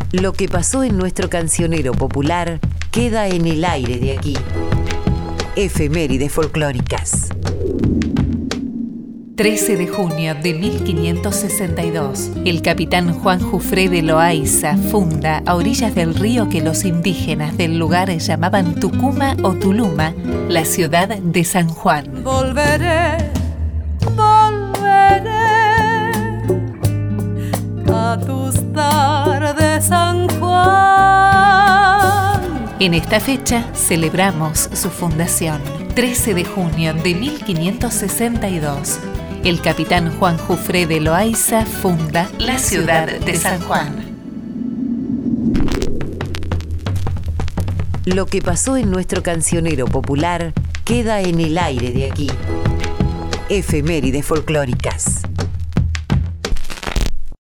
Lo que pasó en nuestro cancionero popular queda en el aire de aquí. Efemérides folclóricas. 13 de junio de 1562, el capitán Juan Jufré de Loaiza funda a orillas del río que los indígenas del lugar llamaban Tucuma o Tuluma, la ciudad de San Juan. Volveré a tus tardes, San Juan. En esta fecha celebramos su fundación. 13 de junio de 1562. El capitán Juan Jufré de Loaiza funda la ciudad de San Juan. Lo que pasó en nuestro cancionero popular queda en el aire de aquí. Efemérides folclóricas.